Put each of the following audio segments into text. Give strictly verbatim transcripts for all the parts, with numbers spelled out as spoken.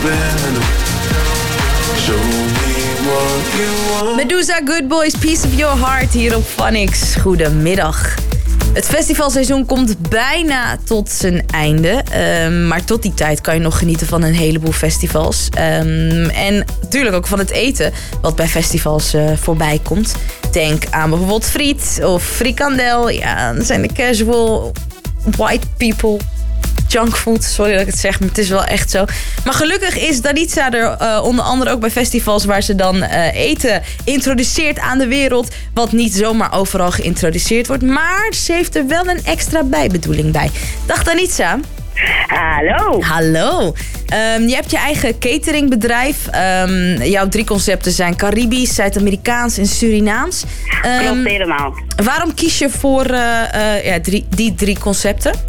better. Show me what you want. Medusa, Good Boys, Piece of Your Heart hier op Phonics. Goedemiddag. Het festivalseizoen komt bijna tot zijn einde. Um, maar tot die tijd kan je nog genieten van een heleboel festivals. Um, en natuurlijk ook van het eten wat bij festivals uh, voorbij komt. Denk aan bijvoorbeeld friet of frikandel. Ja, dan zijn de casual white people junkfood. Sorry dat ik het zeg, maar het is wel echt zo. Maar gelukkig is Danitza er uh, onder andere ook bij festivals waar ze dan uh, eten introduceert aan de wereld. Wat niet zomaar overal geïntroduceerd wordt. Maar ze heeft er wel een extra bijbedoeling bij. Dag Danitza. Hallo. Hallo. Um, je hebt je eigen cateringbedrijf. Um, jouw drie concepten zijn Caribisch, Zuid-Amerikaans en Surinaams. Um, Klopt helemaal. Waarom kies je voor uh, uh, ja, drie, die drie concepten?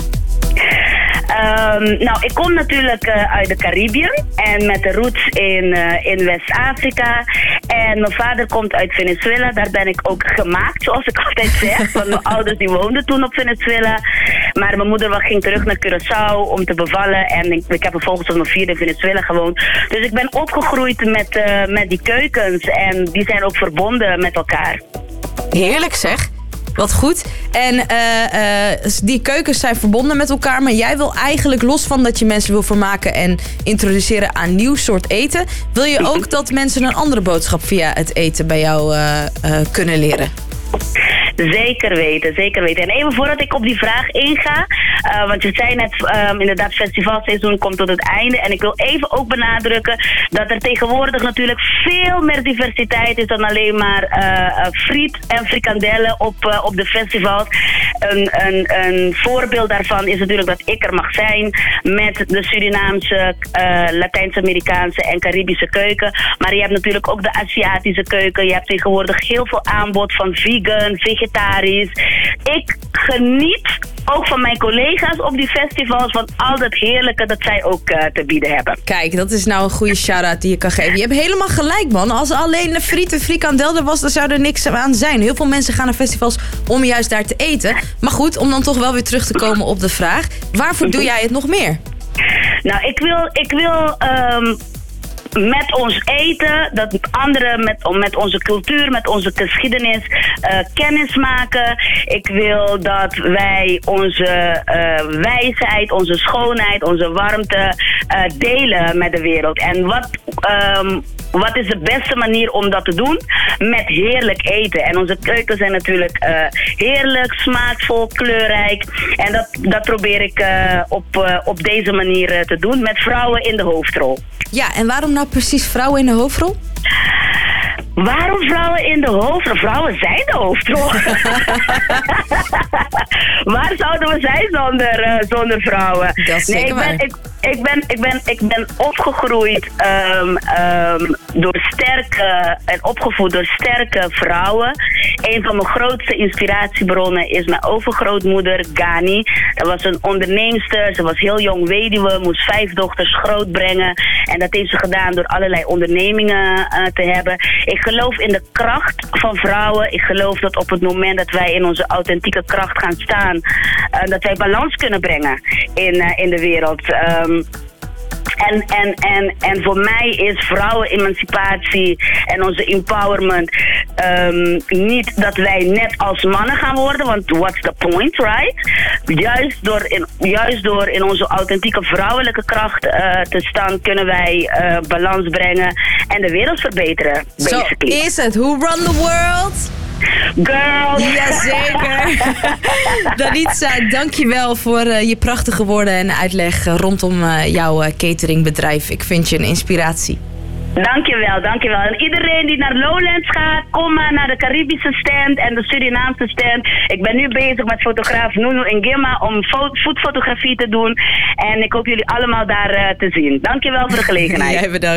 Um, nou, ik kom natuurlijk uh, uit de Caribiën en met de roots in, uh, in West-Afrika. En mijn vader komt uit Venezuela, daar ben ik ook gemaakt, zoals ik altijd zeg. Want mijn ouders die woonden toen op Venezuela. Maar mijn moeder ging terug naar Curaçao om te bevallen. En ik, ik heb vervolgens tot mijn vierde in Venezuela gewoond. Dus ik ben opgegroeid met, uh, met die keukens en die zijn ook verbonden met elkaar. Heerlijk zeg. Wat goed. En uh, uh, die keukens zijn verbonden met elkaar. Maar jij wil eigenlijk, los van dat je mensen wil vermaken en introduceren aan nieuw soort eten, wil je ook dat mensen een andere boodschap via het eten bij jou uh, uh, kunnen leren? Zeker weten, zeker weten. En even voordat ik op die vraag inga, uh, want je zei net, um, inderdaad, festivalseizoen komt tot het einde. En ik wil even ook benadrukken dat er tegenwoordig natuurlijk veel meer diversiteit is dan alleen maar uh, friet en frikandellen op, uh, op de festivals. Een, een, een voorbeeld daarvan is natuurlijk dat ik er mag zijn met de Surinaamse, uh, Latijns-Amerikaanse en Caribische keuken. Maar je hebt natuurlijk ook de Aziatische keuken. Je hebt tegenwoordig heel veel aanbod van vegan, vegetarisch. Ik geniet ook van mijn collega's op die festivals van al dat heerlijke dat zij ook uh, te bieden hebben. Kijk, dat is nou een goede shout-out die je kan geven. Je hebt helemaal gelijk, man. Als alleen de friet en frikandel er was, dan zou er niks aan zijn. Heel veel mensen gaan naar festivals om juist daar te eten. Maar goed, om dan toch wel weer terug te komen op de vraag. Waarvoor doe jij het nog meer? Nou, ik wil... Ik wil um met ons eten, dat anderen met, met onze cultuur, met onze geschiedenis uh, kennis maken. Ik wil dat wij onze uh, wijsheid, onze schoonheid, onze warmte uh, delen met de wereld. En wat... Um, Wat is de beste manier om dat te doen? Met heerlijk eten. En onze keukens zijn natuurlijk uh, heerlijk, smaakvol, kleurrijk. En dat, dat probeer ik uh, op, uh, op deze manier uh, te doen. Met vrouwen in de hoofdrol. Ja, en waarom nou precies vrouwen in de hoofdrol? Waarom vrouwen in de hoofdrol? Vrouwen zijn de hoofdrol. Waar zouden we zijn zonder, uh, zonder vrouwen? Dat is nee, zeker ik ben, waar. ik, ik, ben, ik, ben, ik ben opgegroeid um, um, door sterke en opgevoed door sterke vrouwen. Een van mijn grootste inspiratiebronnen is mijn overgrootmoeder Gani. Dat was een onderneemster. Ze was heel jong weduwe, moest vijf dochters grootbrengen. En dat heeft ze gedaan door allerlei ondernemingen uh, te hebben. Ik geloof in de kracht van vrouwen. Ik geloof dat op het moment dat wij in onze authentieke kracht gaan staan, uh, dat wij balans kunnen brengen in, uh, in de wereld. Um, En, en, en, en voor mij is vrouwenemancipatie en onze empowerment um, niet dat wij net als mannen gaan worden, want what's the point, right? Juist door in, juist door in onze authentieke vrouwelijke kracht uh, te staan, kunnen wij uh, balans brengen en de wereld verbeteren. Zo is het. Who run the world? Girl! Jazeker. Danitza, dankjewel voor uh, je prachtige woorden en uitleg rondom uh, jouw uh, cateringbedrijf. Ik vind je een inspiratie. Dankjewel, dankjewel. En iedereen die naar Lowlands gaat, kom maar naar de Caribische stand en de Surinaamse stand. Ik ben nu bezig met fotograaf Nuno Ngema om foodfotografie te doen. En ik hoop jullie allemaal daar uh, te zien. Dankjewel voor de gelegenheid. Jij bedankt.